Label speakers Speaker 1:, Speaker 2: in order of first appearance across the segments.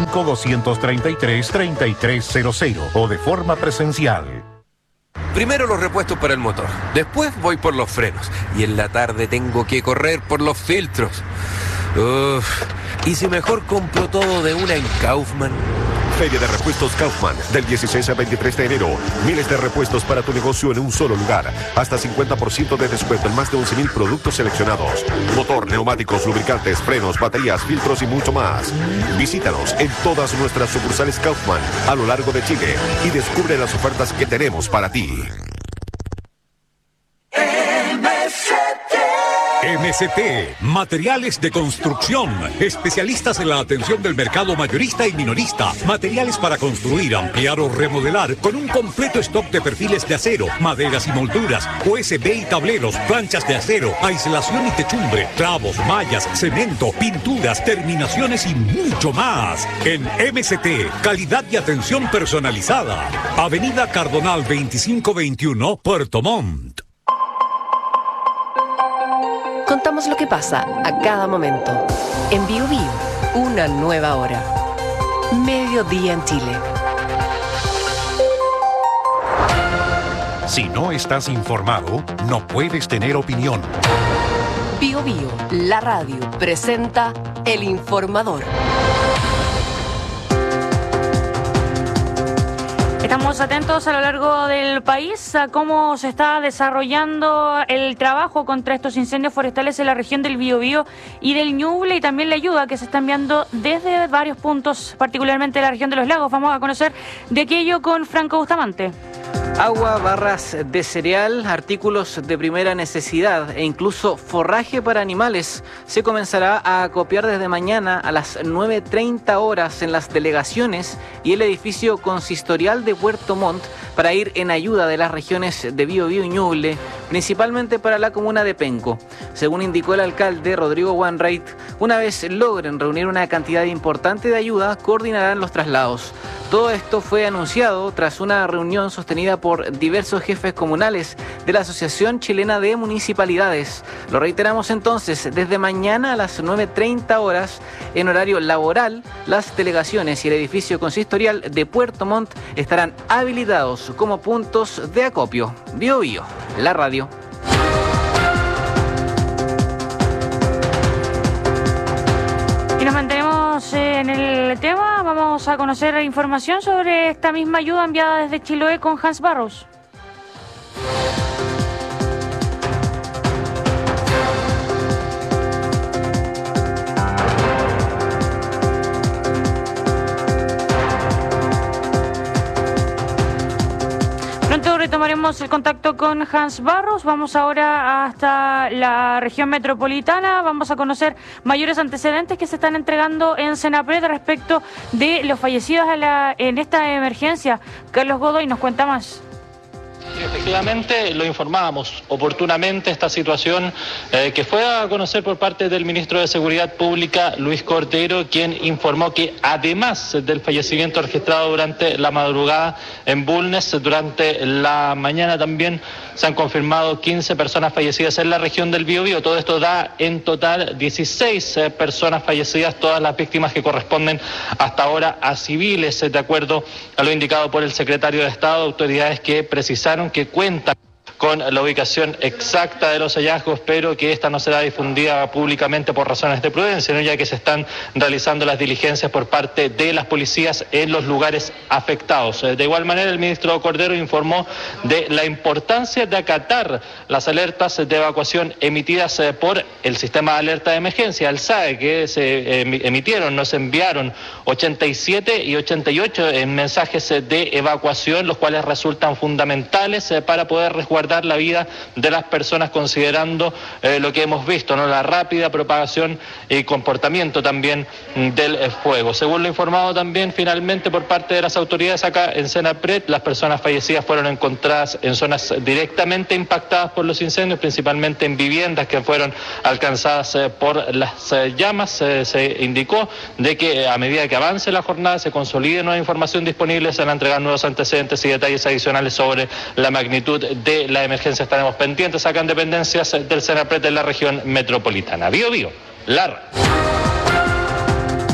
Speaker 1: 305-233-3300 o de forma presencial.
Speaker 2: Primero los repuestos para el motor, después voy por los frenos y en la tarde tengo que correr por los filtros. ¿Y si mejor compro todo de una en Kaufman?
Speaker 3: Feria de Repuestos Kaufman, del 16 al 23 de enero. Miles de repuestos para tu negocio en un solo lugar. Hasta 50% de descuento en más de 11,000 productos seleccionados. Motor, neumáticos, lubricantes, frenos, baterías, filtros y mucho más. Visítanos en todas nuestras sucursales Kaufman a lo largo de Chile y descubre las ofertas que tenemos para ti.
Speaker 4: MCT, materiales de construcción, especialistas en la atención del mercado mayorista y minorista, materiales para construir, ampliar o remodelar, con un completo stock de perfiles de acero, maderas y molduras, USB y tableros, planchas de acero, aislación y techumbre, clavos, mallas, cemento, pinturas, terminaciones y mucho más. En MCT, calidad y atención personalizada. Avenida Cardonal 2521, Puerto Montt.
Speaker 5: Contamos lo que pasa a cada momento. En Bio Bio, una nueva hora. Mediodía en Chile.
Speaker 1: Si no estás informado, no puedes tener opinión.
Speaker 5: Bio Bio, la radio, presenta El Informador.
Speaker 6: Estamos atentos a lo largo del país a cómo se está desarrollando el trabajo contra estos incendios forestales en la región del Biobío y del Ñuble, y también la ayuda que se está enviando desde varios puntos, particularmente en la región de los lagos. Vamos a conocer de aquello con Franco Bustamante.
Speaker 7: Agua, barras de cereal, artículos de primera necesidad e incluso forraje para animales se comenzará a acopiar desde mañana a las 9:30 horas en las delegaciones y el edificio consistorial de Puerto Montt para ir en ayuda de las regiones de Biobío y Ñuble, principalmente para la comuna de Penco. Según indicó el alcalde Rodrigo Wainwright, una vez logren reunir una cantidad importante de ayuda, coordinarán los traslados. Todo esto fue anunciado tras una reunión sostenida por diversos jefes comunales de la Asociación Chilena de Municipalidades. Lo reiteramos entonces, desde mañana a las 9:30 horas, en horario laboral, las delegaciones y el edificio consistorial de Puerto Montt estarán habilitados como puntos de acopio. Biobío, la radio.
Speaker 6: Y nos mantenemos en el tema. Vamos a conocer información sobre esta misma ayuda enviada desde Chiloé con Hans Barros. Pronto retomaremos el contacto con Hans Barros. Vamos ahora hasta la región metropolitana. Vamos a conocer mayores antecedentes que se están entregando en Senapred respecto de los fallecidos en esta emergencia. Carlos Godoy nos cuenta más.
Speaker 8: Efectivamente, lo informábamos oportunamente esta situación que fue a conocer por parte del ministro de Seguridad Pública, Luis Cordero, quien informó que además del fallecimiento registrado durante la madrugada en Bulnes, durante la mañana también se han confirmado 15 personas fallecidas en la región del Biobío. Todo esto da en total 16 personas fallecidas, todas las víctimas que corresponden hasta ahora a civiles, de acuerdo a lo indicado por el secretario de Estado, autoridades que precisaron que cuentan con la ubicación exacta de los hallazgos, pero que esta no será difundida públicamente por razones de prudencia, ¿no? Ya que se están realizando las diligencias por parte de las policías en los lugares afectados. De igual manera, el ministro Cordero informó de la importancia de acatar las alertas de evacuación emitidas por el sistema de alerta de emergencia, el SAE, que se emitieron, nos enviaron 87 y 88 en mensajes de evacuación, los cuales resultan fundamentales para poder resguardar la vida de las personas, considerando lo que hemos visto, ¿no? La rápida propagación y comportamiento también del fuego. Según lo informado también finalmente por parte de las autoridades acá en Senapred, las personas fallecidas fueron encontradas en zonas directamente impactadas por los incendios, principalmente en viviendas que fueron alcanzadas por las llamas. Se indicó de que a medida que avance la jornada, se consolide nueva información disponible, se van a entregar nuevos antecedentes y detalles adicionales sobre la magnitud de la emergencia. Estaremos pendientes acá en dependencias del Senapred de la región metropolitana. Biobío, la radio.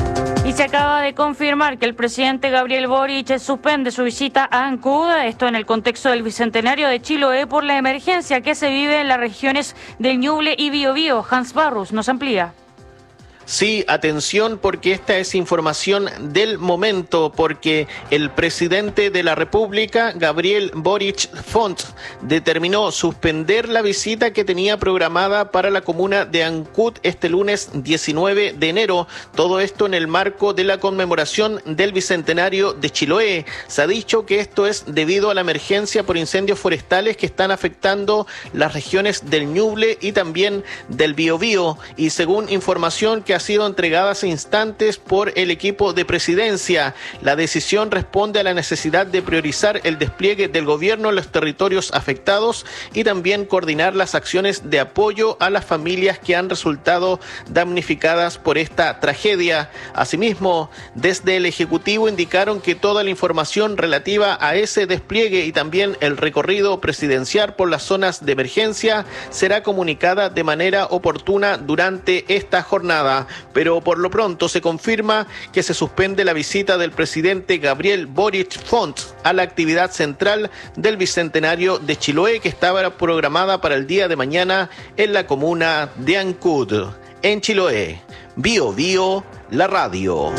Speaker 6: Y se acaba de confirmar que el presidente Gabriel Boric suspende su visita a Ancud, esto en el contexto del bicentenario de Chiloé por la emergencia que se vive en las regiones del Ñuble y Biobío. Hans Barrus nos amplía.
Speaker 9: Sí, atención porque esta es información del momento, porque el presidente de la República, Gabriel Boric Font, determinó suspender la visita que tenía programada para la comuna de Ancud este lunes 19 de enero. Todo esto en el marco de la conmemoración del Bicentenario de Chiloé. Se ha dicho que esto es debido a la emergencia por incendios forestales que están afectando las regiones del Ñuble y también del Biobío. Y según información que ha sido entregada hace instantes por el equipo de presidencia, la decisión responde a la necesidad de priorizar el despliegue del gobierno en los territorios afectados y también coordinar las acciones de apoyo a las familias que han resultado damnificadas por esta tragedia. Asimismo, desde el Ejecutivo indicaron que toda la información relativa a ese despliegue y también el recorrido presidencial por las zonas de emergencia será comunicada de manera oportuna durante esta jornada. Pero por lo pronto se confirma que se suspende la visita del presidente Gabriel Boric Font a la actividad central del Bicentenario de Chiloé, que estaba programada para el día de mañana en la comuna de Ancud. En Chiloé, Biobío, la radio.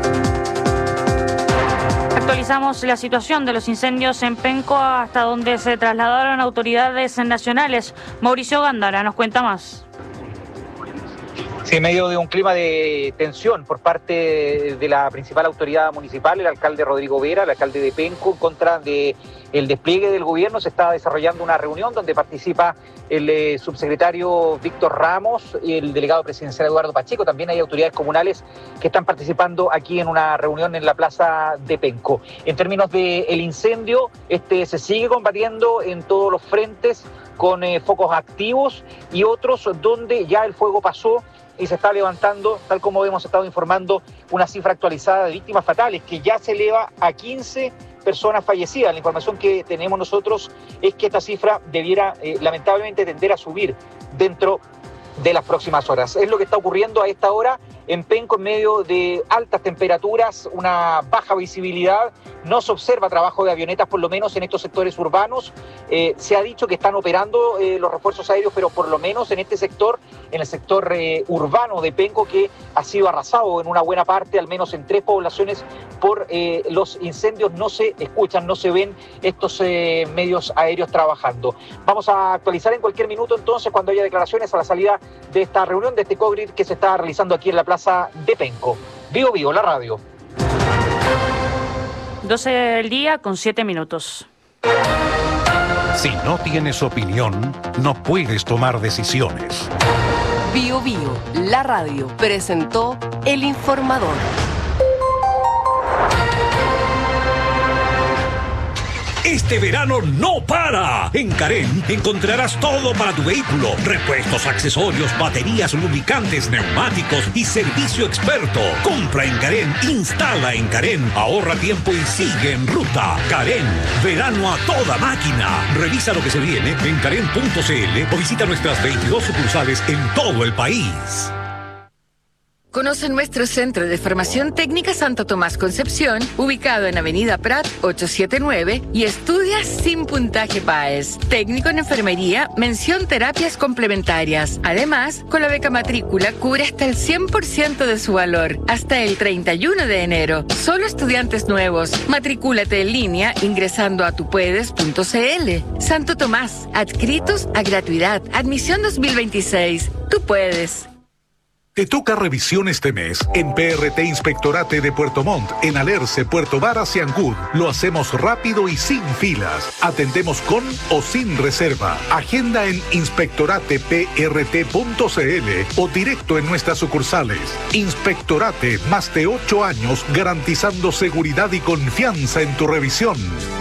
Speaker 6: Actualizamos la situación de los incendios en Penco, hasta donde se trasladaron autoridades nacionales. Mauricio Gándara nos cuenta más.
Speaker 10: Sí, en medio de un clima de tensión por parte de la principal autoridad municipal, el alcalde Rodrigo Vera, el alcalde de Penco, en contra del despliegue del gobierno, se está desarrollando una reunión donde participa el subsecretario Víctor Ramos y el delegado presidencial Eduardo Pacheco. También hay autoridades comunales que están participando aquí en una reunión en la plaza de Penco. En términos del incendio, se sigue combatiendo en todos los frentes con focos activos y otros donde ya el fuego pasó y se está levantando, tal como hemos estado informando, una cifra actualizada de víctimas fatales que ya se eleva a 15 personas fallecidas. La información que tenemos nosotros es que esta cifra debiera lamentablemente tender a subir dentro de las próximas horas. Es lo que está ocurriendo a esta hora en Penco, en medio de altas temperaturas, una baja visibilidad. No se observa trabajo de avionetas, por lo menos en estos sectores urbanos. Se ha dicho que están operando los refuerzos aéreos, pero por lo menos en este sector, en el sector urbano de Penco, que ha sido arrasado en una buena parte, al menos en 3 poblaciones, por los incendios, no se escuchan, no se ven estos medios aéreos trabajando. Vamos a actualizar en cualquier minuto entonces cuando haya declaraciones a la salida de esta reunión, de este COGRID que se está realizando aquí en la plaza de Penco. Biobío, la radio.
Speaker 6: 12 del día con 7 minutos.
Speaker 1: Si no tienes opinión, no puedes tomar decisiones.
Speaker 5: Biobío, la radio, presentó El Informador.
Speaker 4: Este verano no para. En Carén encontrarás todo para tu vehículo: repuestos, accesorios, baterías, lubricantes, neumáticos y servicio experto. Compra en Carén, instala en Carén, ahorra tiempo y sigue en ruta. Carén, verano a toda máquina. Revisa lo que se viene en carén.cl o visita nuestras 22 sucursales en todo el país.
Speaker 11: Conoce nuestro Centro de Formación Técnica Santo Tomás Concepción, ubicado en Avenida Prat 879, y estudia sin puntaje PAES. Técnico en enfermería, mención terapias complementarias. Además, con la beca matrícula cubre hasta el 100% de su valor, hasta el 31 de enero. Solo estudiantes nuevos. Matricúlate en línea ingresando a tupuedes.cl. Santo Tomás, adscritos a gratuidad. Admisión 2026. Tú puedes.
Speaker 12: Te toca revisión este mes en PRT Inspectorate de Puerto Montt, en Alerce, Puerto Varas y Ancud. Lo hacemos rápido y sin filas. Atendemos con o sin reserva. Agenda en inspectorateprt.cl o directo en nuestras sucursales. Inspectorate, más de 8 años garantizando seguridad y confianza en tu revisión.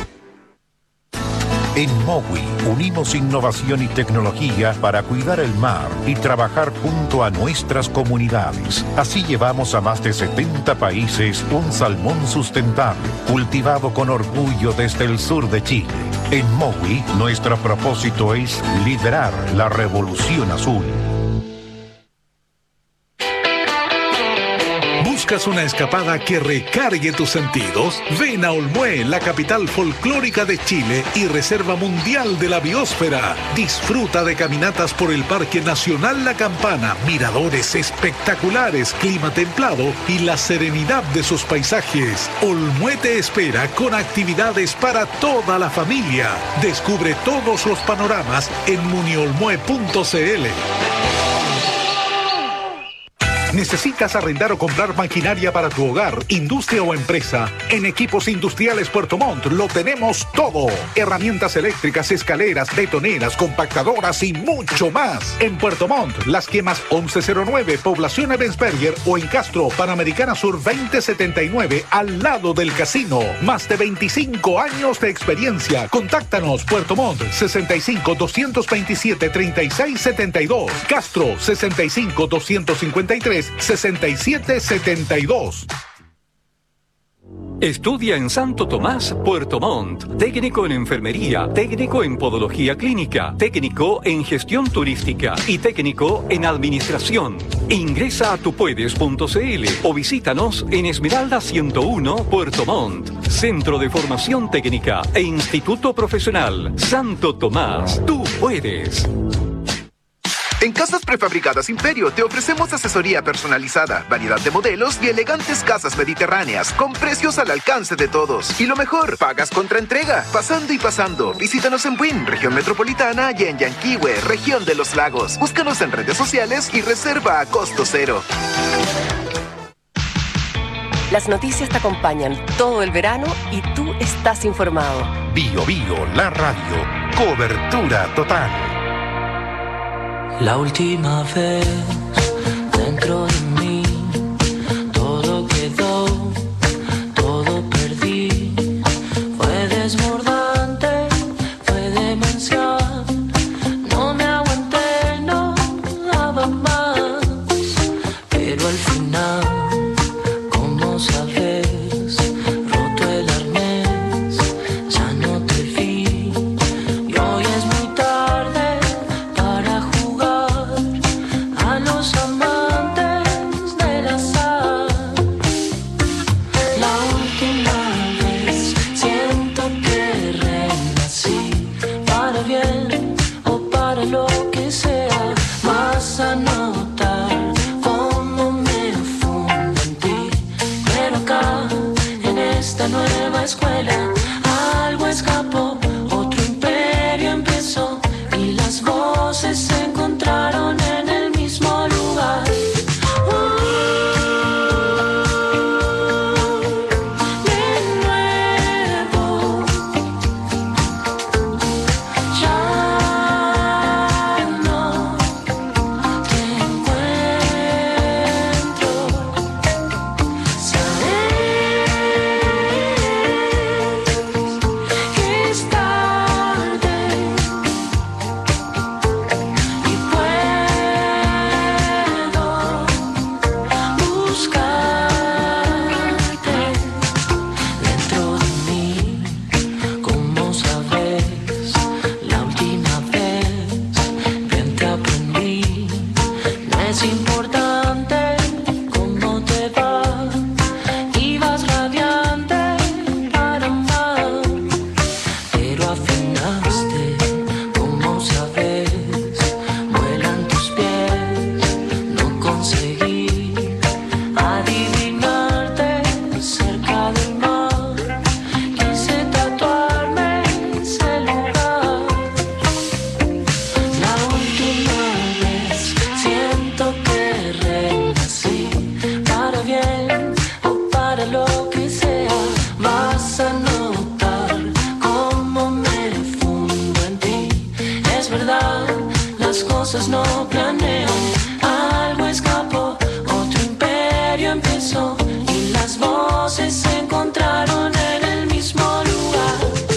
Speaker 1: En MOWI unimos innovación y tecnología para cuidar el mar y trabajar junto a nuestras comunidades. Así llevamos a más de 70 países un salmón sustentable, cultivado con orgullo desde el sur de Chile. En MOWI, nuestro propósito es liderar la revolución azul.
Speaker 12: ¿Buscas una escapada que recargue tus sentidos? Ven a Olmué, la capital folclórica de Chile y reserva mundial de la biosfera. Disfruta de caminatas por el Parque Nacional La Campana, miradores espectaculares, clima templado y la serenidad de sus paisajes. Olmué te espera con actividades para toda la familia. Descubre todos los panoramas en muniolmue.cl. ¿Necesitas arrendar o comprar maquinaria para tu hogar, industria o empresa? En Equipos Industriales Puerto Montt lo tenemos todo. Herramientas eléctricas, escaleras, betoneras, compactadoras y mucho más. En Puerto Montt, Las Quemas 1109, Población Ebensberger o en Castro, Panamericana Sur 2079, al lado del casino. Más de 25 años de experiencia. Contáctanos, Puerto Montt, 65 227 3672. Castro, 65 253 6772.
Speaker 13: Estudia en Santo Tomás, Puerto Montt. Técnico en enfermería, técnico en podología clínica, técnico en gestión turística y técnico en administración. Ingresa a tupuedes.cl o visítanos en Esmeralda 101, Puerto Montt. Centro de Formación Técnica e Instituto Profesional Santo Tomás. Tú puedes.
Speaker 14: En Casas Prefabricadas Imperio te ofrecemos asesoría personalizada, variedad de modelos y elegantes casas mediterráneas con precios al alcance de todos. Y lo mejor, pagas contra entrega, pasando y pasando. Visítanos en Buin, región metropolitana, y en Yanquihue, región de los lagos. Búscanos en redes sociales y reserva a costo cero.
Speaker 5: Las noticias te acompañan todo el verano y tú estás informado.
Speaker 1: Bio Bio, la radio. Cobertura total.
Speaker 15: La última vez, dentro de mí, todo quedó, todo perdí. Fue desbordante, fue demencial. No me aguanté, no daba más. Pero al final, como sabes, roto el arnés, ya no te vi. Y hoy es muy tarde para a los amantes del azar. La última vez siento que renací, para bien o para lo que sea. Vas a notar cómo me fundo en ti, pero acá en esta nueva escuela algo escapó, otro imperio empezó y las voces se encontraron en el mismo lugar. De nuevo, ya no te encuentro. Sabes que es tarde y puedo buscarte dentro de mí. Como sabes, la última vez bien te aprendí. No es importante cómo te va, ibas radiante para amar, pero afinaste. Como sabes, vuelan tus pies, no conseguí adivinarte cerca del mar. Quise tatuarme ese lugar. La última vez siento que renací, para bien o para lo que sea. Vas a notar cómo me fundo en ti. Es verdad, las cosas no planean. Algo escapó, otro imperio empezó y las voces se encontraron en el mismo lugar.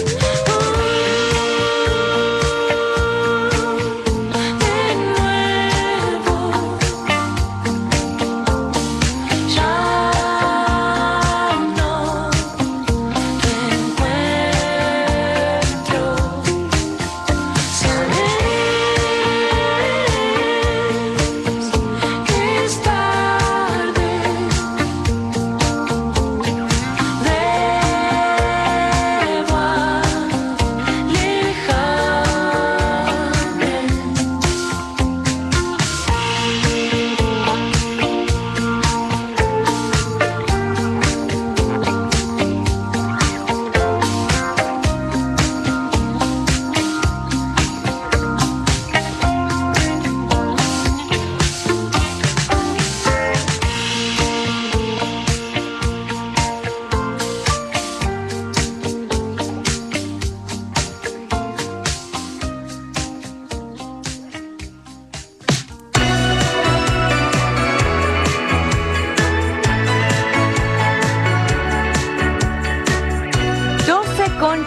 Speaker 15: De nuevo, ya no te encuentro. Sabes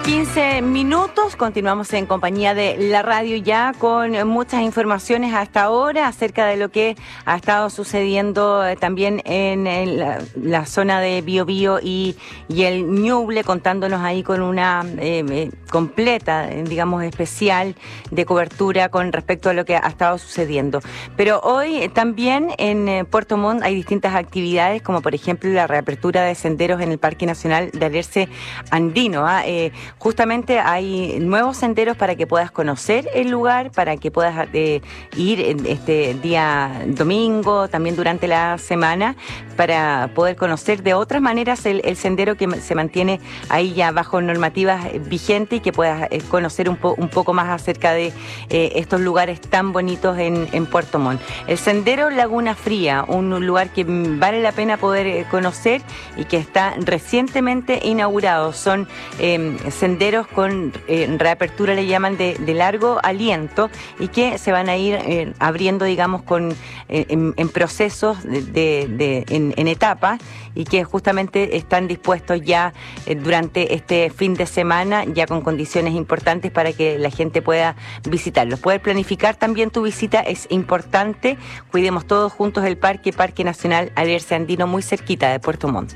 Speaker 16: 15 minutos, continuamos en compañía de la radio ya con muchas informaciones hasta ahora acerca de lo que ha estado sucediendo también en la zona de Biobío y el Ñuble, contándonos ahí con una completa, digamos, especial de cobertura con respecto a lo que ha estado sucediendo. Pero hoy también en Puerto Montt hay distintas actividades, como por ejemplo la reapertura de senderos en el Parque Nacional de Alerce Andino. Justamente hay nuevos senderos para que puedas conocer el lugar, para que puedas ir este día domingo, también durante la semana, para poder conocer de otras maneras el sendero que se mantiene ahí ya bajo normativas vigentes y que puedas conocer un poco más acerca de estos lugares tan bonitos en Puerto Montt. El sendero Laguna Fría, un lugar que vale la pena poder conocer y que está recientemente inaugurado. Son senderos con reapertura, le llaman de largo aliento, y que se van a ir abriendo, digamos, en procesos en etapas, y que justamente están dispuestos ya durante este fin de semana, ya con condiciones importantes para que la gente pueda visitarlos. Poder planificar también tu visita es importante. Cuidemos todos juntos el Parque Nacional Alerce Andino, muy cerquita de Puerto Montt.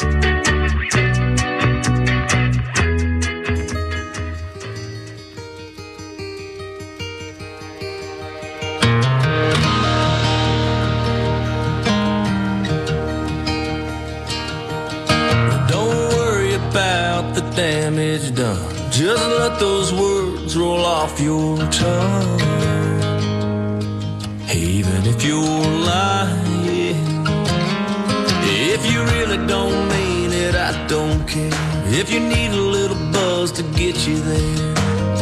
Speaker 15: Damage done. Just let those words roll off your tongue. Even if you're lying, if you really don't mean it, I don't care. If you need a little buzz to get you there,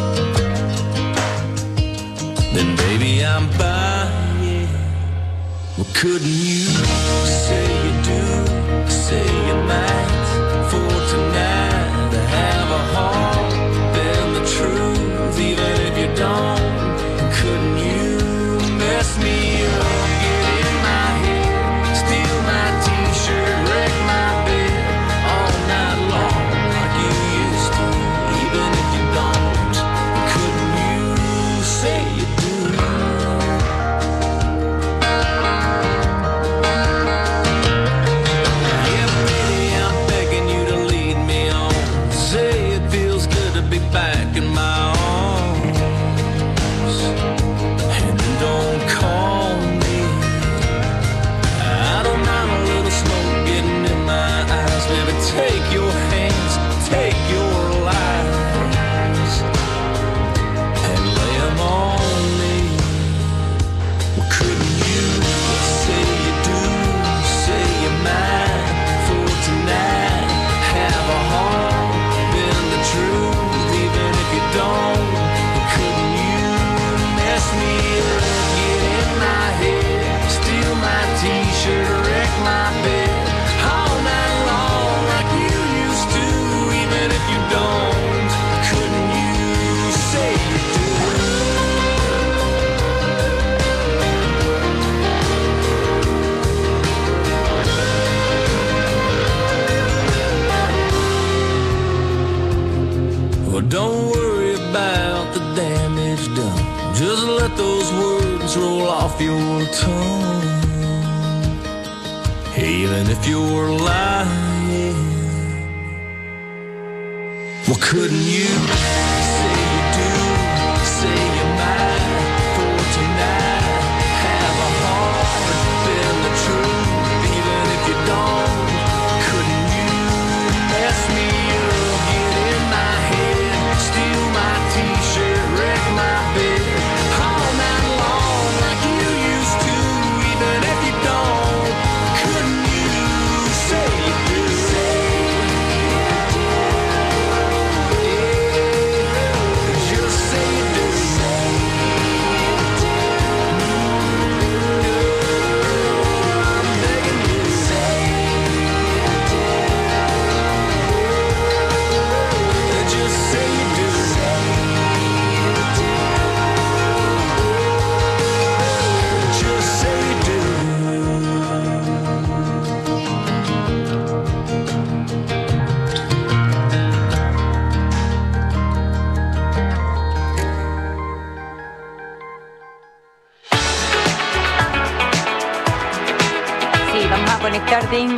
Speaker 15: then baby I'm buying. Well, couldn't you say you do, say you might for tonight? Have a heart, then the truth, even if you don't. Couldn't you mess me up, get in my head, steal my t-shirt, wreck my bed all night long like you used to, even if you don't. Couldn't you say you do? Yeah, baby, I'm begging you to lead me on. Say it feels good to be back in my arms, and don't call me. I don't mind a little smoke getting in my eyes. Baby, take your hands, take your lies, and lay them on me. Well, couldn't you say you do, say you might for tonight? Have a heart, truth, even if you don't. Couldn't you mess me up, get in my head, steal my t-shirt, wreck my bed all night long like you used to, even if you don't. Couldn't you say you do? Well, don't worry about the damage done. Just let those words roll off your tongue. Even if you're lying, well, couldn't you say you do, say you might for tonight? Have a heart, bend the truth, even if you don't. Couldn't you mess me up, get in my head, steal my t-shirt, wreck my bed all night long like you used to, even if you don't. Couldn't you say you do?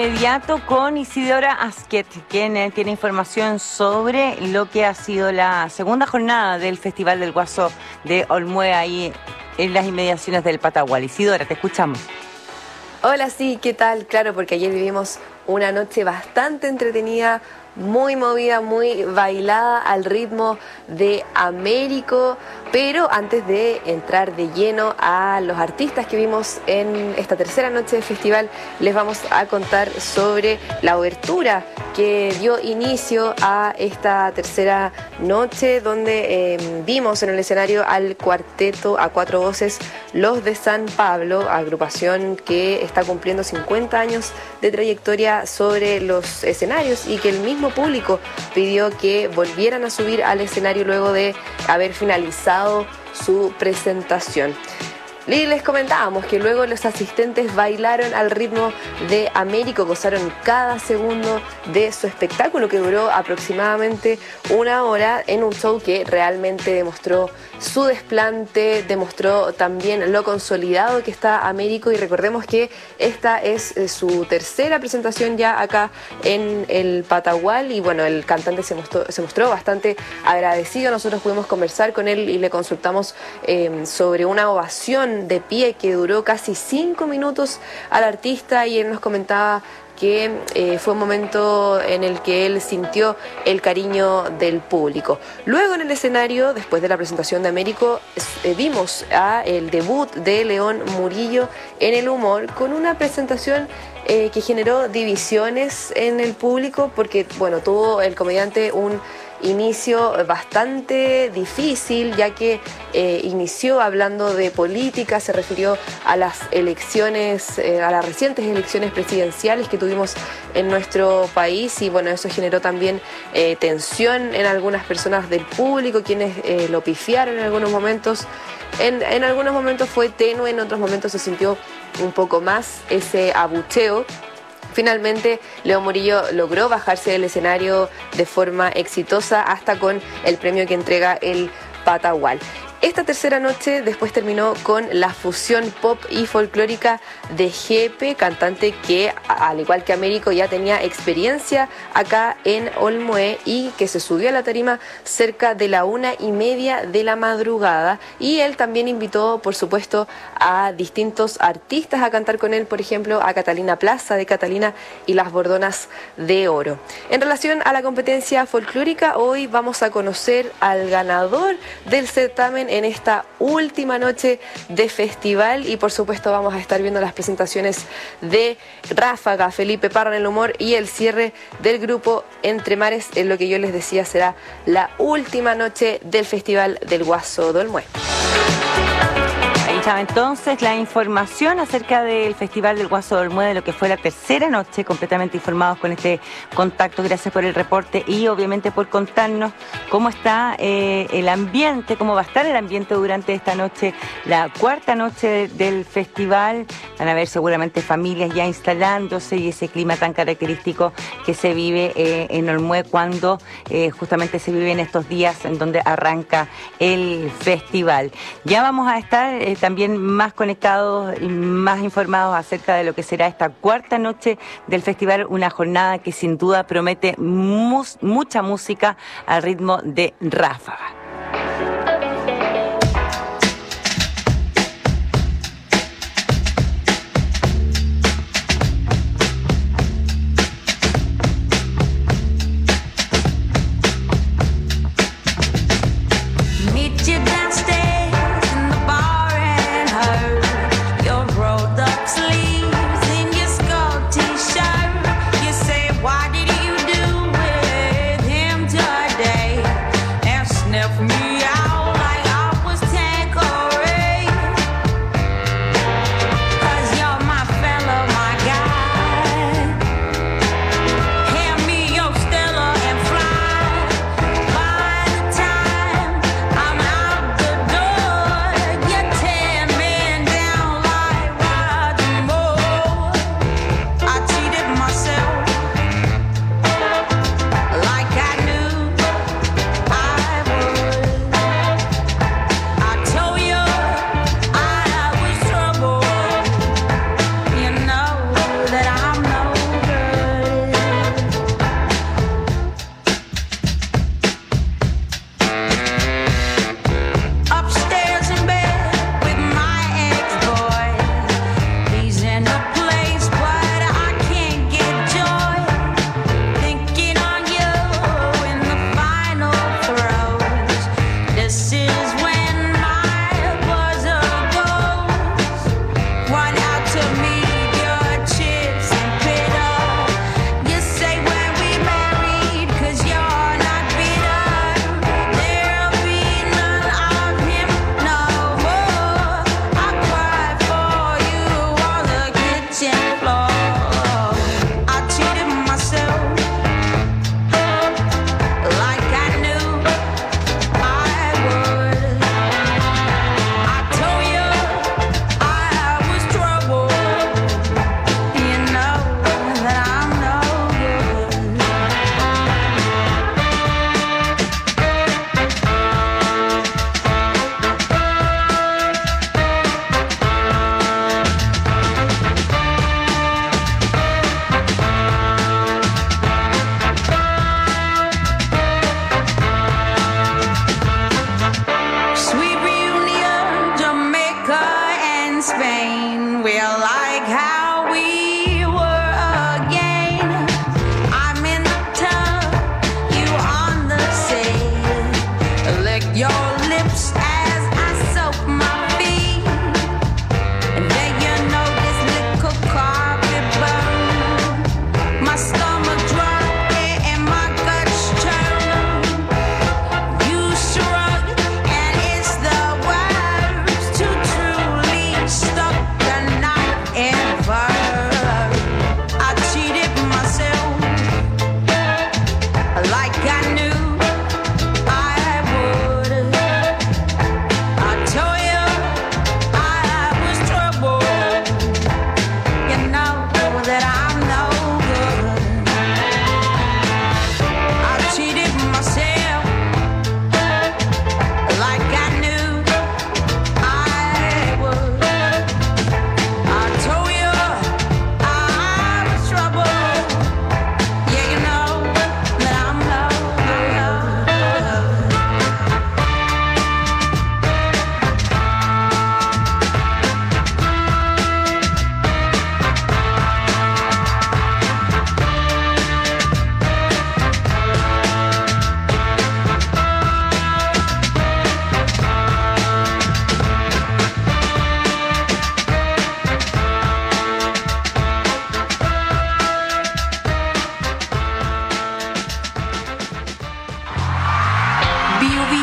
Speaker 16: inmediato con Isidora Asquet, quien tiene información sobre lo que ha sido la segunda jornada del Festival del Guaso de Olmué, ahí en las inmediaciones del Patagual. Isidora, te escuchamos.
Speaker 17: Hola, sí, ¿qué tal? Claro, porque ayer vivimos una noche bastante entretenida, muy movida, muy bailada al ritmo de Américo, pero antes de entrar de lleno a los artistas que vimos en esta tercera noche de festival, les vamos a contar sobre la obertura que dio inicio a esta tercera noche, donde vimos en el escenario al cuarteto a cuatro voces Los de San Pablo, agrupación que está cumpliendo 50 años de trayectoria sobre los escenarios y que el mismo público pidió que volvieran a subir al escenario luego de haber finalizado su presentación. Y les comentábamos que luego los asistentes bailaron al ritmo de Américo, gozaron cada segundo de su espectáculo, que duró aproximadamente una hora, en un show que realmente demostró su desplante, demostró también lo consolidado que está Américo, y recordemos que esta es su tercera presentación ya acá en el Patagual, y bueno, el cantante se mostró bastante agradecido. Nosotros pudimos conversar con él y le consultamos sobre una ovación de pie que duró casi 5 minutos al artista, y él nos comentaba que fue un momento en el que él sintió el cariño del público. Luego en el escenario, después de la presentación de Américo, vimos el debut de León Murillo en el humor, con una presentación que generó divisiones en el público, porque bueno, tuvo el comediante un inicio bastante difícil, ya que inició hablando de política, se refirió a las elecciones, a las recientes elecciones presidenciales que tuvimos en nuestro país, y bueno, eso generó también tensión en algunas personas del público, quienes lo pifiaron en algunos momentos. En algunos momentos fue tenue, en otros momentos se sintió un poco más ese abucheo. Finalmente, León Murillo logró bajarse del escenario de forma exitosa, hasta con el premio que entrega el Patagual. Esta tercera noche después terminó con la fusión pop y folclórica de Jepe, cantante que, al igual que Américo, ya tenía experiencia acá en Olmué y que se subió a la tarima cerca de la 1:30 de la madrugada. Y él también invitó, por supuesto, a distintos artistas a cantar con él, por ejemplo, a Catalina Plaza de Catalina y las Bordonas de Oro. En relación a la competencia folclórica, hoy vamos a conocer al ganador del certamen en esta última noche de festival, y por supuesto vamos a estar viendo las presentaciones de Ráfaga, Felipe Parra en el humor, y el cierre del grupo Entre Mares, en lo que yo les decía será la última noche del Festival del Guaso de Olmué.
Speaker 16: Ahí estaba entonces la información acerca del Festival del Guaso de Olmué, de lo que fue la tercera noche, completamente informados con este contacto. Gracias por el reporte y obviamente por contarnos cómo está el ambiente, cómo va a estar el ambiente durante esta noche, la cuarta noche del festival. Van a ver seguramente familias ya instalándose, y ese clima tan característico que se vive en Olmué cuando justamente se vive en estos días en donde arranca el festival. Ya vamos a estar también más conectados y más informados acerca de lo que será esta cuarta noche del festival, una jornada que sin duda promete mucha música al ritmo de Ráfaga.
Speaker 15: Sniff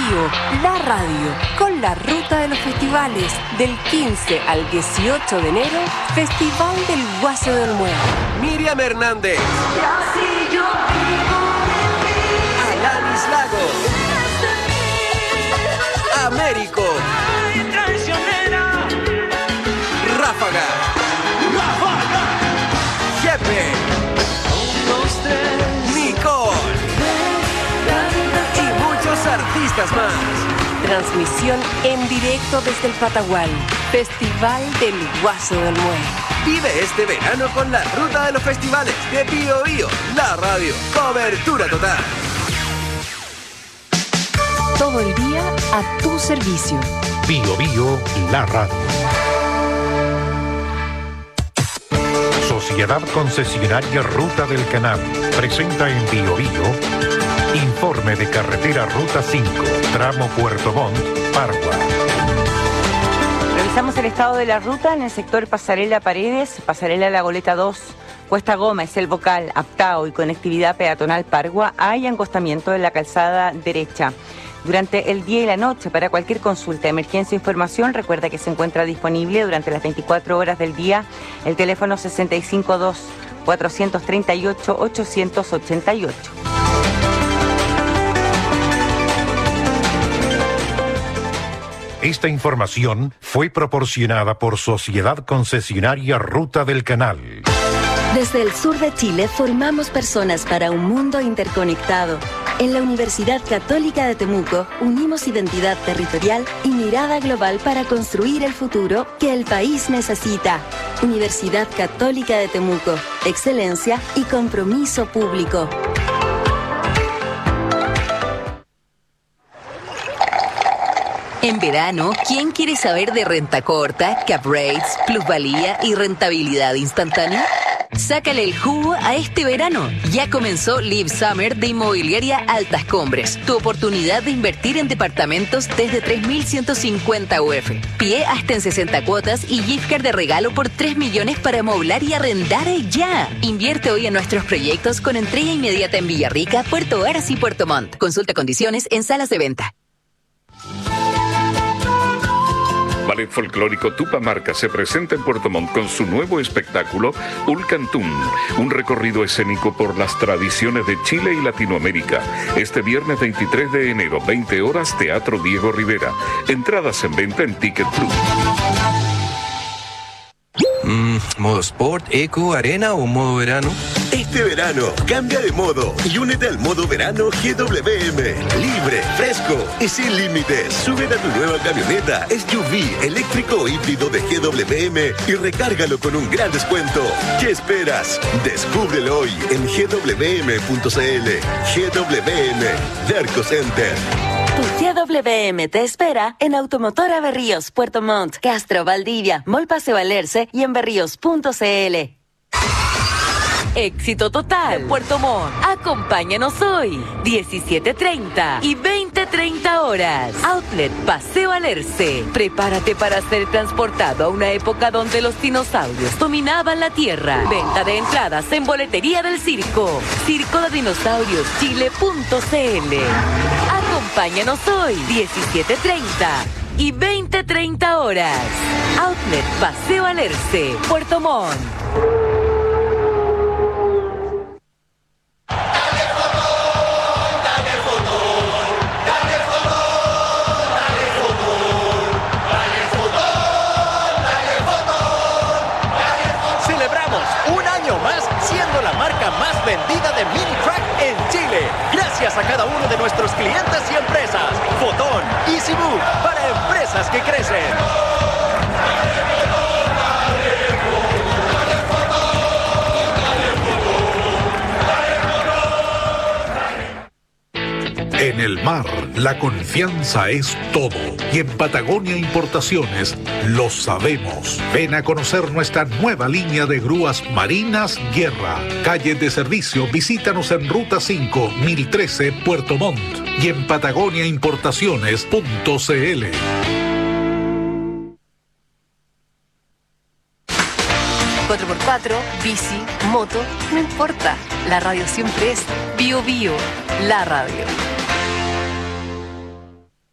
Speaker 5: Bio, la radio, con la ruta de los festivales. Del 15 al 18 de enero, Festival del Guaso de Olmué.
Speaker 2: Miriam Hernández. Alanis Lago. Américo. Ráfaga. Jefe. Nicole. Y muchos artistas más.
Speaker 5: Transmisión en directo desde el Patagual. Festival del Guaso del Olmué.
Speaker 2: Vive este verano con la ruta de los festivales de Bio Bio, la radio. Cobertura total.
Speaker 5: Todo el día a tu servicio.
Speaker 1: Bio Bio, la radio. Sociedad Concesionaria Ruta del Canal presenta en Bio Bio informe de carretera Ruta 5, tramo Puerto Montt, Pargua.
Speaker 16: Revisamos el estado de la ruta en el sector Pasarela Paredes, Pasarela La Goleta 2, Cuesta Gómez, El Bocal, Aptao y conectividad peatonal Pargua. Hay encostamiento en la calzada derecha. Durante el día y la noche, para cualquier consulta, emergencia o información, recuerda que se encuentra disponible durante las 24 horas del día el teléfono 652-438-888.
Speaker 1: Esta información fue proporcionada por Sociedad Concesionaria Ruta del Canal.
Speaker 18: Desde el sur de Chile formamos personas para un mundo interconectado. En la Universidad Católica de Temuco unimos identidad territorial y mirada global para construir el futuro que el país necesita. Universidad Católica de Temuco, excelencia y compromiso público.
Speaker 19: En verano, ¿quién quiere saber de renta corta, cap rates, plusvalía y rentabilidad instantánea? Sácale el jugo a este verano. Ya comenzó Live Summer de Inmobiliaria Altas Cumbres. Tu oportunidad de invertir en departamentos desde 3.150 UF. Pie hasta en 60 cuotas y gift card de regalo por 3 millones para amoblar y arrendar ya. Invierte hoy en nuestros proyectos con entrega inmediata en Villarrica, Puerto Varas y Puerto Montt. Consulta condiciones en salas de venta.
Speaker 20: Ballet Folclórico Tupamarca se presenta en Puerto Montt con su nuevo espectáculo Ulcantún, un recorrido escénico por las tradiciones de Chile y Latinoamérica. Este viernes 23 de enero, 20 horas, Teatro Diego Rivera. Entradas en venta en Ticket Plus.
Speaker 2: ¿Modo Sport, Eco, Arena o modo verano?
Speaker 21: Este verano, cambia de modo y únete al modo verano GWM. Libre, fresco y sin límites. Súbete a tu nueva camioneta SUV eléctrico o híbrido de GWM y recárgalo con un gran descuento. ¿Qué esperas? Descúbrelo hoy en gwm.cl. GWM, Derco Center.
Speaker 18: Tu GWM te espera en Automotora Berríos, Puerto Montt, Castro, Valdivia, Mall Paseo Alerce y en berríos.cl.
Speaker 5: Éxito total. Puerto Montt. Acompáñanos hoy, 17:30 y 20:30 horas. Outlet Paseo Alerce. Prepárate para ser transportado a una época donde los dinosaurios dominaban la tierra. Venta de entradas en boletería del circo. Circo de Dinosaurios Chile.cl. Acompáñanos hoy, 17:30 y 20:30 horas. Outlet Paseo Alerce, Puerto Montt.
Speaker 22: Más vendida de mini track en Chile, gracias a cada uno de nuestros clientes y empresas. Fotón, Easy Move, para empresas que crecen.
Speaker 12: En el mar, la confianza es todo. Y en Patagonia Importaciones lo sabemos. Ven a conocer nuestra nueva línea de grúas marinas Guerra. Calle de servicio, visítanos en Ruta 5, 1013, Puerto Montt. Y en patagoniaimportaciones.cl.
Speaker 5: 4x4, bici, moto, no importa. La radio siempre es Bio Bio, la radio.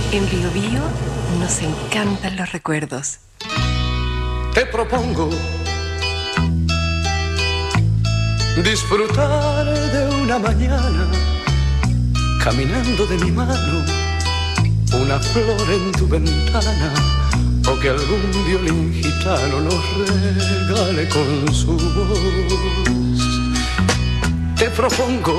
Speaker 3: En Bio Bio nos encantan los recuerdos.
Speaker 7: Te propongo disfrutar de una mañana caminando de mi mano, una flor en tu ventana, o que algún violín gitano nos regale con su voz. Te propongo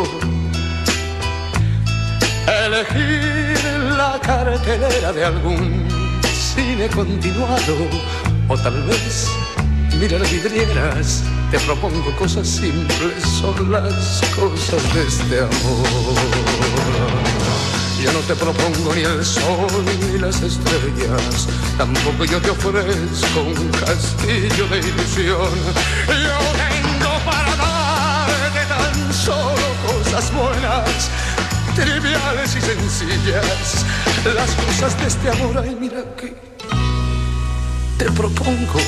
Speaker 7: elegir la cartelera de algún cine continuado, o tal vez mirar vidrieras. Te propongo cosas simples, son las cosas de este amor. Yo no te propongo ni el sol ni las estrellas, tampoco yo te ofrezco un castillo de ilusión. Yo tengo para darte tan solo cosas buenas, triviales y sencillas, las cosas de este amor. Ay, mira que te propongo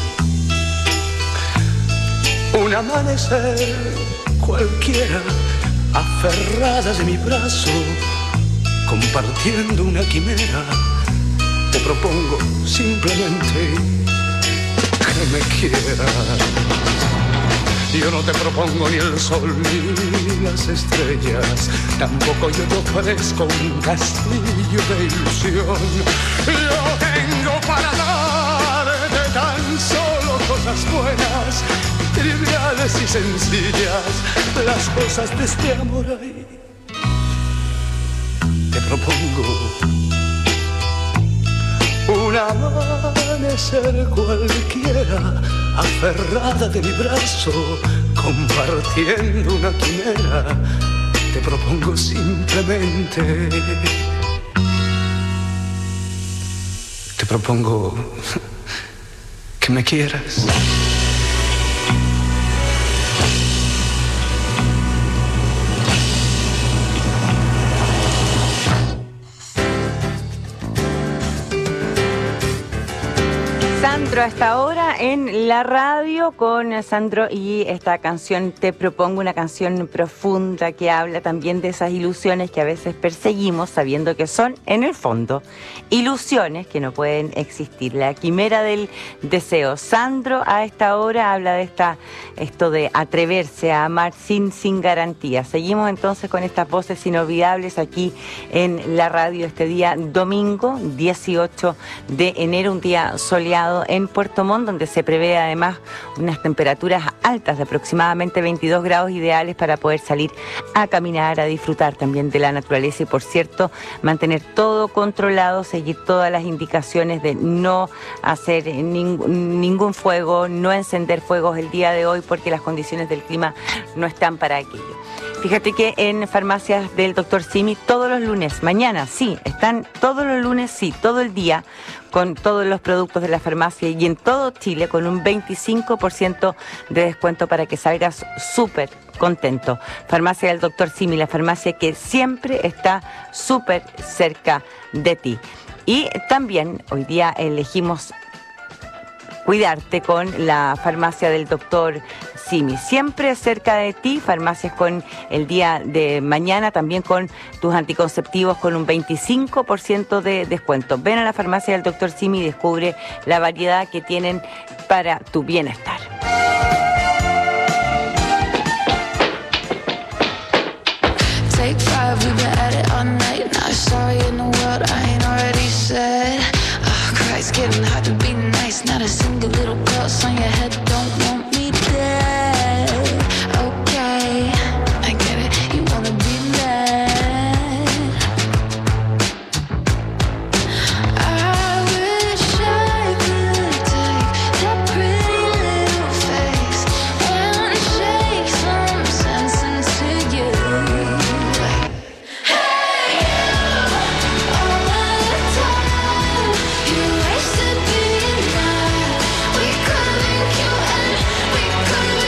Speaker 7: un amanecer cualquiera, aferrada de mi brazo, compartiendo una quimera. Te propongo simplemente que me quieras. Yo no te propongo ni el sol ni las estrellas, tampoco yo te ofrezco un castillo de ilusión. Yo tengo para darte tan solo cosas buenas, triviales y sencillas, las cosas de este amor. Ahí te propongo un amanecer cualquiera, aferrada de mi brazo, compartiendo una quimera. Te propongo simplemente, te propongo que me quieras.
Speaker 16: Sandro, hasta ahora en la radio con Sandro y esta canción Te Propongo, una canción profunda que habla también de esas ilusiones que a veces perseguimos sabiendo que son, en el fondo, ilusiones que no pueden existir, la quimera del deseo. Sandro a esta hora habla de esto de atreverse a amar sin garantía. Seguimos entonces con estas voces inolvidables aquí en la radio este día domingo 18 de enero, un día soleado en Puerto Montt, donde se prevé además unas temperaturas altas de aproximadamente 22 grados ideales para poder salir a caminar, a disfrutar también de la naturaleza y, por cierto, mantener todo controlado, seguir todas las indicaciones de no hacer ningún fuego, no encender fuegos el día de hoy porque las condiciones del clima no están para aquello. Fíjate que en farmacias del Dr. Simi todos los lunes, mañana sí, están todos los lunes, sí, todo el día, con todos los productos de la farmacia y en todo Chile con un 25% de descuento para que salgas súper contento. Farmacia del Dr. Simi, la farmacia que siempre está súper cerca de ti. Y también hoy día elegimos cuidarte con la farmacia del Dr. Simi, siempre cerca de ti. Farmacias con el día de mañana, también con tus anticonceptivos con un 25% de descuento. Ven a la farmacia del Dr. Simi y descubre la variedad que tienen para tu bienestar.
Speaker 15: Take five, we've been at it all night. Not sorry in the world I ain't already said. Oh, Christ, getting hard to be nice. Not a single little pulse on your head. Don't want me dead. Okay, I get it. You wanna be mad. I wish I could take that pretty little face and shake some sense into you. We couldn't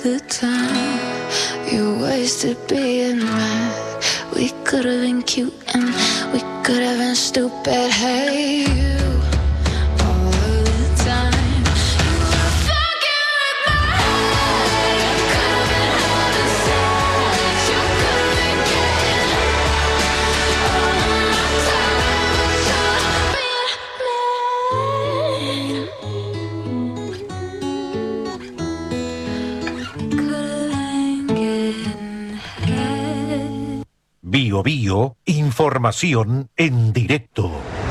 Speaker 15: the time you wasted being mad. We could have been cute and we could have been stupid. Hey, you, all of the time. You were fucking with my head. You could have been having sex. You could have been getting all of my time. So
Speaker 1: Bio Bio, información en directo.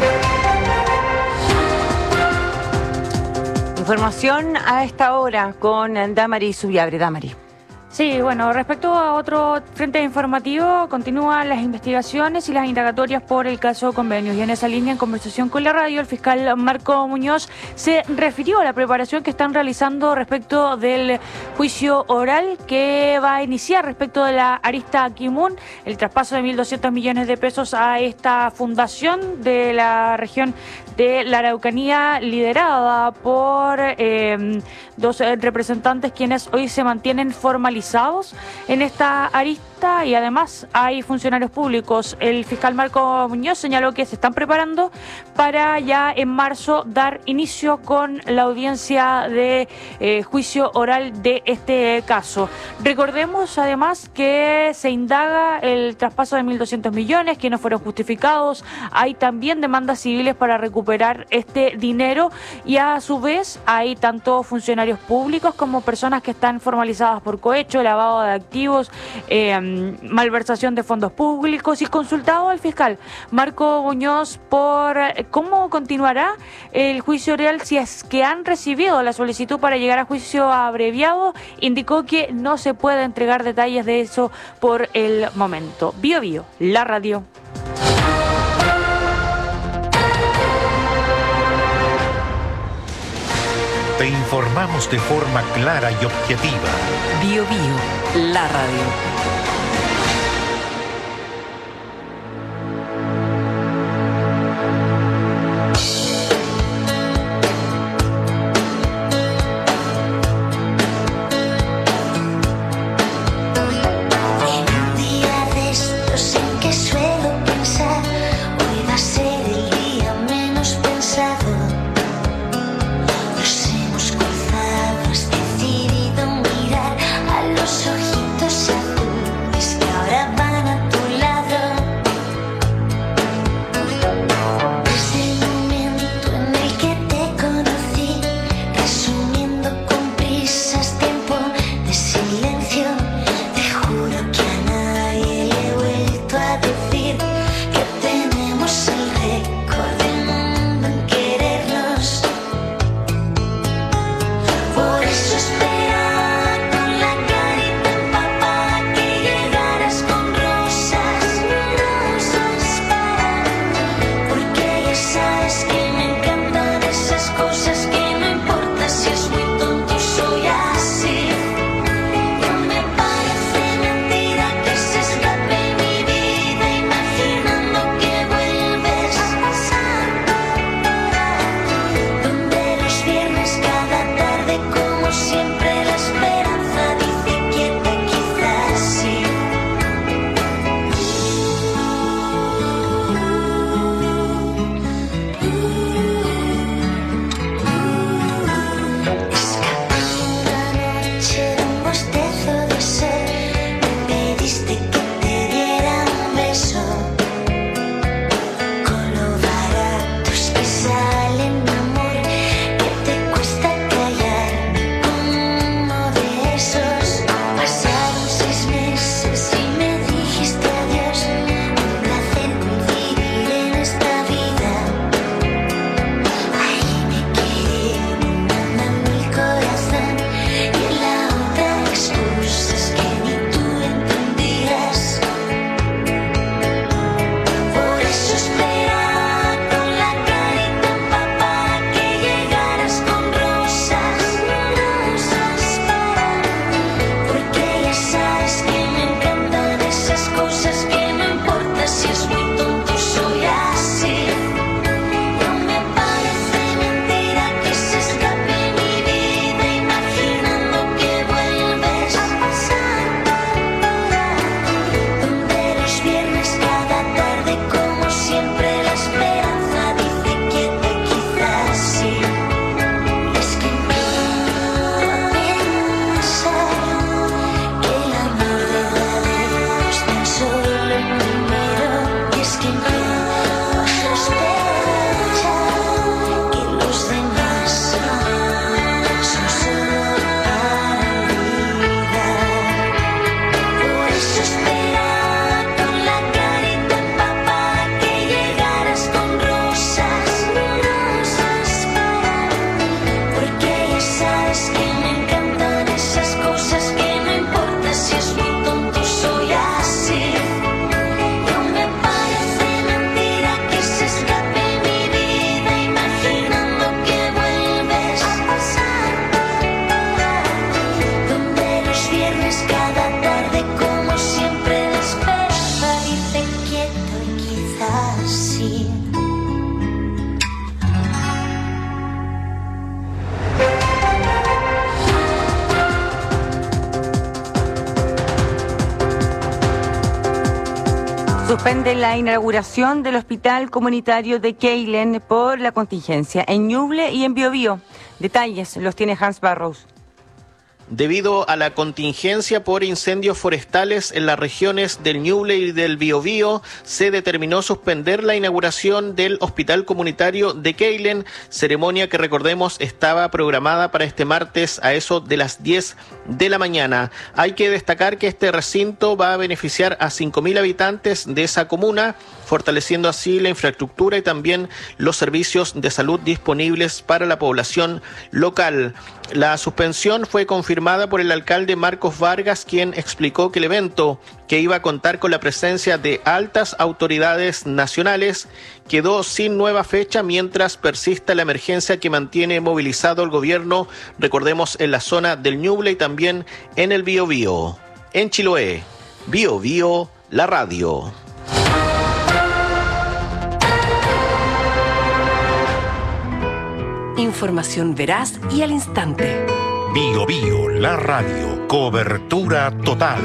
Speaker 16: Información a esta hora con Damari Subiabre. Damari.
Speaker 6: Sí, bueno, respecto a otro frente informativo, continúan las investigaciones y las indagatorias por el caso Convenios. Y en esa línea, en conversación con la radio, el fiscal Marco Muñoz se refirió a la preparación que están realizando respecto del juicio oral que va a iniciar respecto de la arista Kimun, el traspaso de 1.200 millones de pesos a esta fundación de la región de la Araucanía, liderada por dos representantes quienes hoy se mantienen formalizados en esta arista, y además hay funcionarios públicos. El fiscal Marco Muñoz señaló que se están preparando para ya en marzo dar inicio con la audiencia de juicio oral de este caso. Recordemos además que se indaga el traspaso de 1.200 millones que no fueron justificados. Hay también demandas civiles para recuperar este dinero, y a su vez hay tanto funcionarios públicos como personas que están formalizadas por cohecho, lavado de activos, malversación de fondos públicos. Y consultado al fiscal Marco Muñoz por cómo continuará el juicio oral si es que han recibido la solicitud para llegar a juicio abreviado, indicó que no se puede entregar detalles de eso por el momento. Bio Bio, la radio.
Speaker 1: Te informamos de forma clara y objetiva.
Speaker 19: Bio Bio, la radio.
Speaker 16: suspende la inauguración del hospital comunitario de Keilen por la contingencia en Ñuble y en Biobío. Detalles los tiene Hans Barrows.
Speaker 8: Debido a la contingencia por incendios forestales en las regiones del Ñuble y del Biobío, se determinó suspender la inauguración del Hospital Comunitario de Keilen, ceremonia que, recordemos, estaba programada para este martes a eso de las 10 de la mañana. Hay que destacar que este recinto va a beneficiar a 5.000 habitantes de esa comuna, fortaleciendo así la infraestructura y también los servicios de salud disponibles para la población local. La suspensión fue confirmada por el alcalde Marcos Vargas, quien explicó que el evento, que iba a contar con la presencia de altas autoridades nacionales, quedó sin nueva fecha mientras persista la emergencia que mantiene movilizado el gobierno, recordemos, en la zona del Ñuble y también en el Biobío. En Chiloé, Biobío, la radio.
Speaker 3: Información veraz y al instante.
Speaker 1: Biobío, la radio. Cobertura total.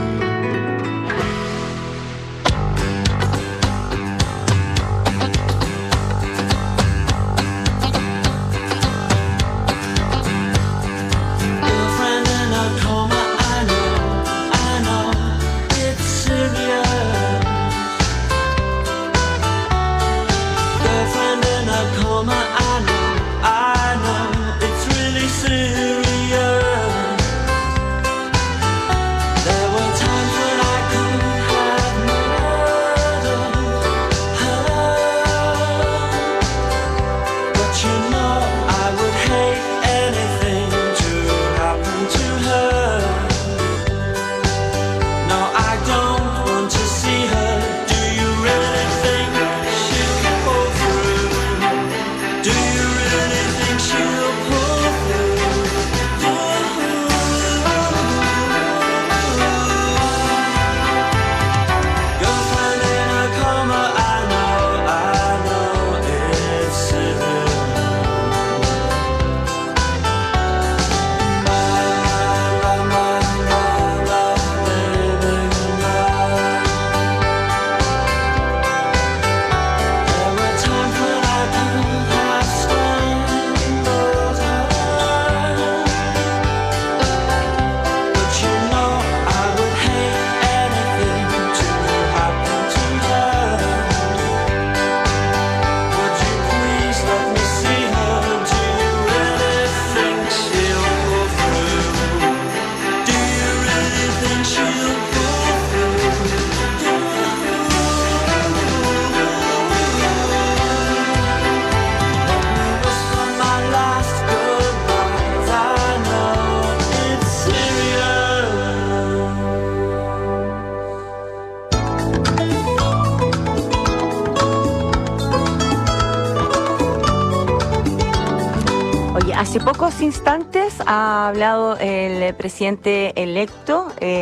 Speaker 16: Hace pocos instantes ha hablado el presidente electo,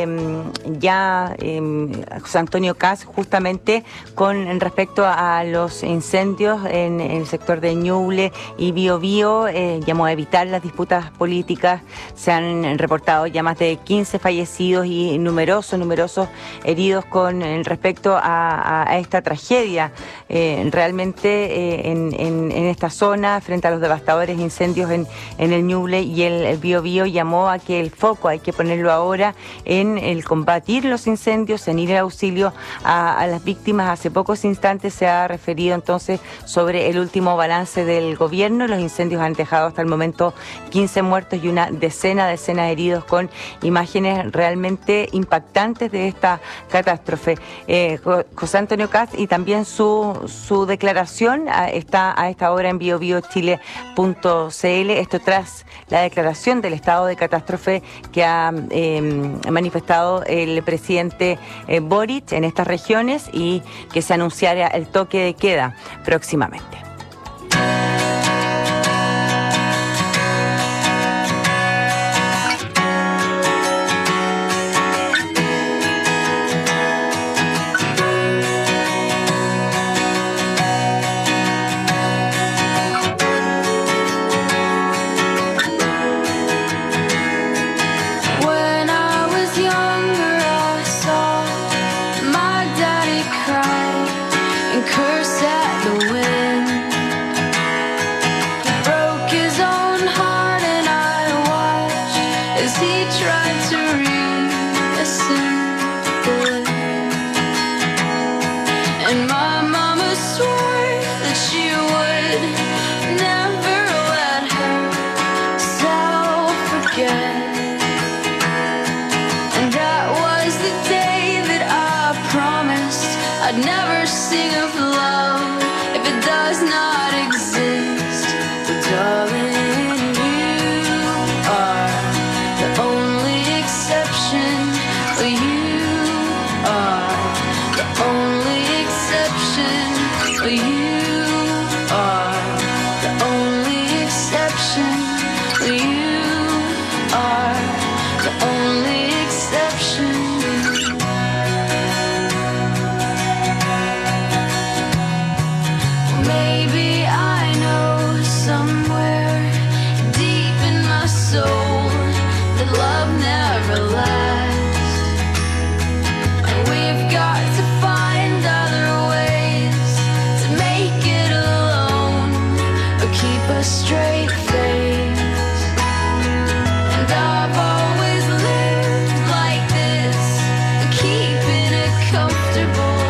Speaker 16: José Antonio Kast, justamente con respecto a los incendios en el sector de Ñuble y Biobío. Llamó a evitar las disputas políticas. Se han reportado ya más de 15 fallecidos y numerosos heridos con respecto a esta tragedia. Realmente en esta zona, frente a los devastadores incendios en el Ñuble y el Biobío, llamó a que el foco hay que ponerlo ahora en el combatir los incendios, en ir al auxilio a las víctimas. Hace pocos instantes se ha referido entonces sobre el último balance del gobierno. Los incendios han dejado hasta el momento 15 muertos y una decena de heridos, con imágenes realmente impactantes de esta catástrofe. José Antonio Kast, y también su declaración está a esta hora en biobiochile.cl. Esto tras la declaración del estado de catástrofe que ha manifestado el presidente Boric en estas regiones, y que se anunciara el toque de queda próximamente.
Speaker 15: When I was younger, I saw my daddy cry. he tried to reassemble it. And my mama swore that she would never let herself forget. And that was the day that I promised I'd never sing of love if it does not exist. But darling, you are the only exception. You are the only exception. You are the only exception. You are the only exception. Maybe I know somewhere deep in my soul that love never lasts. And we've got to find other ways to make it alone or keep a straight face. And I've always lived like this, keeping a comfortable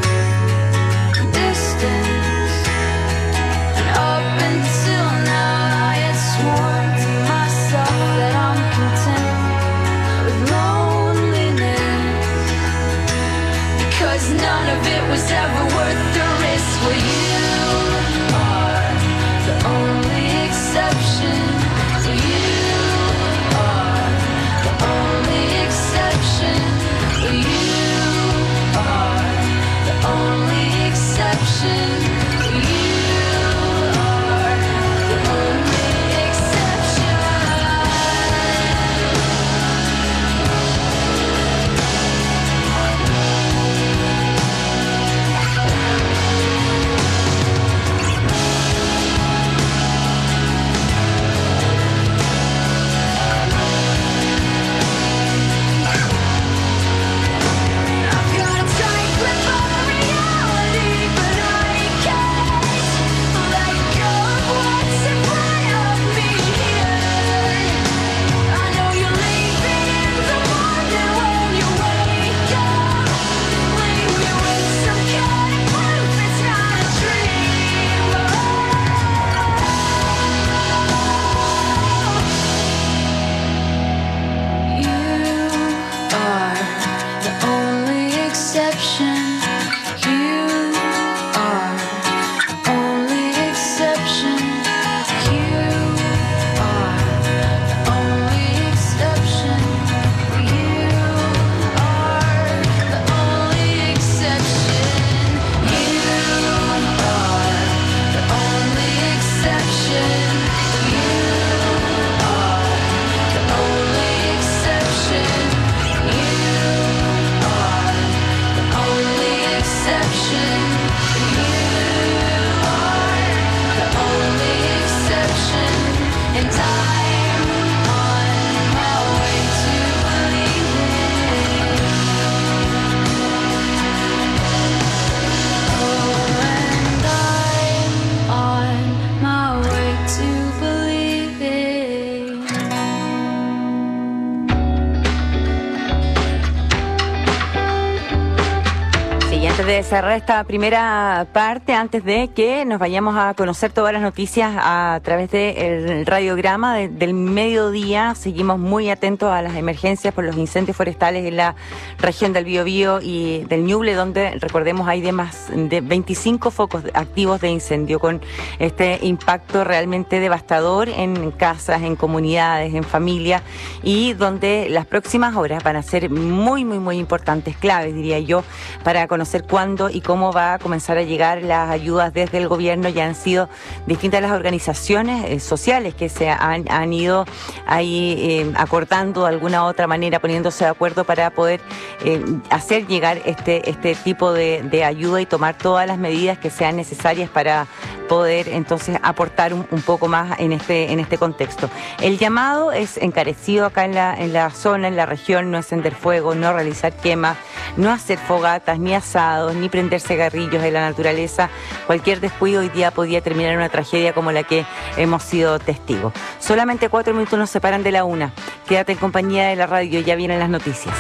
Speaker 15: distance. And up until now I had sworn to myself that I'm content with loneliness, because none of it was ever worth the risk. Well, you are the only exception. You are the only exception. You are the only exception. You are the only exception. I've got a tight grip on reality, but I can't let go of what's in front of me here. I know you're leaving in the morning when you wake up. Leave me with some kind of proof it's not a dream. You are the only exception. You are the only exception. You are the only exception. You are the only exception. You are the only exception. You are the only exception. You are the only exception. You are the only exception. And I'm on my way to believing. Oh, and I'm on my way to believing.
Speaker 16: Sí, y antes de cerrar esta primera parte, antes de que nos vayamos a conocer todas las noticias a través del radiograma del mediodía, seguimos muy atentos a las emergencias por los incendios forestales en la región del Biobío y del Ñuble, donde, recordemos, hay más de 25 focos activos de incendio, con este impacto realmente devastador en casas, en comunidades, en familias, y donde las próximas horas van a ser muy, muy, muy importantes, claves, diría yo, para conocer cuándo y cómo va a comenzar a llegar las ayudas desde el gobierno. Ya han sido distintas las organizaciones sociales que se han ido ahí acordando de alguna u otra manera, poniéndose de acuerdo para poder hacer llegar este tipo de ayuda y tomar todas las medidas que sean necesarias para poder entonces aportar un poco más en este contexto. El llamado es encarecido acá en la zona, en la región: no encender fuego, no realizar quemas, no hacer fogatas, ni asados, ni prender cigarrillos en la naturaleza. Cualquier descuido hoy día podía terminar en una tragedia como la que hemos sido testigos. Solamente 4 minutos nos separan de la 1. Quédate en compañía de la radio, ya vienen las noticias.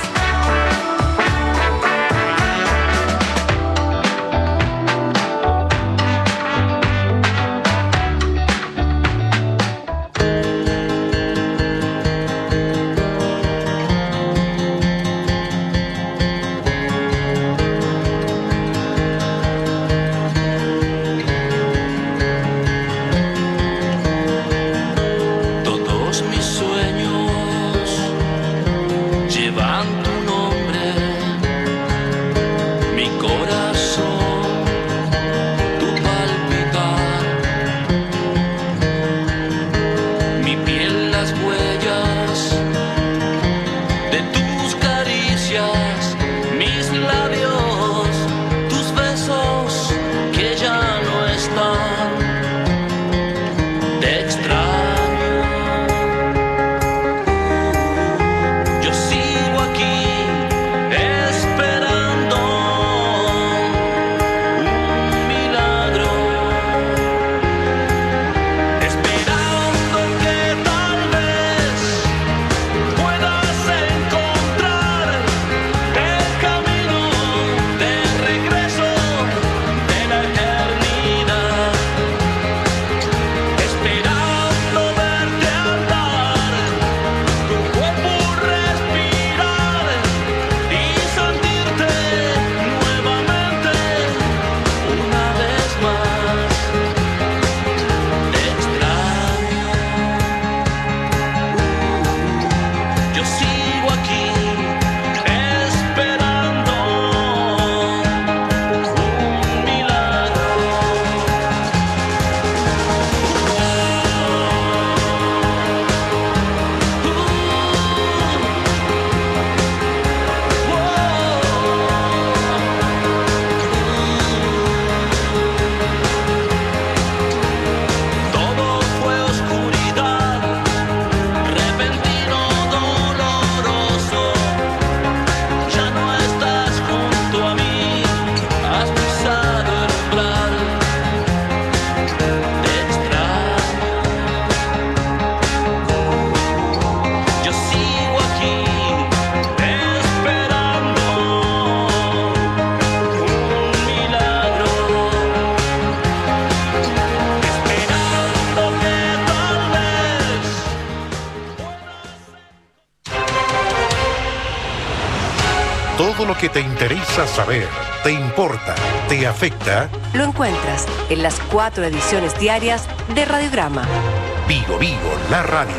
Speaker 1: Todo lo que te interesa saber, te importa, te afecta.
Speaker 3: Lo encuentras en las 4 ediciones diarias de Radiograma.
Speaker 1: Vigo, la radio.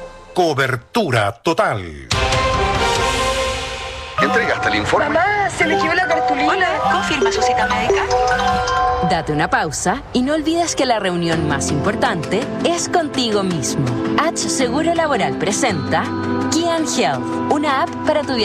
Speaker 1: Cobertura total.
Speaker 21: ¿Entregaste el informe?
Speaker 9: Mamá, se me quedó la cartulina.
Speaker 19: Hola, ¿confirma su cita médica? Date una pausa y no olvides que la reunión más importante es contigo mismo. H Seguro Laboral presenta Kian Health, una app para tu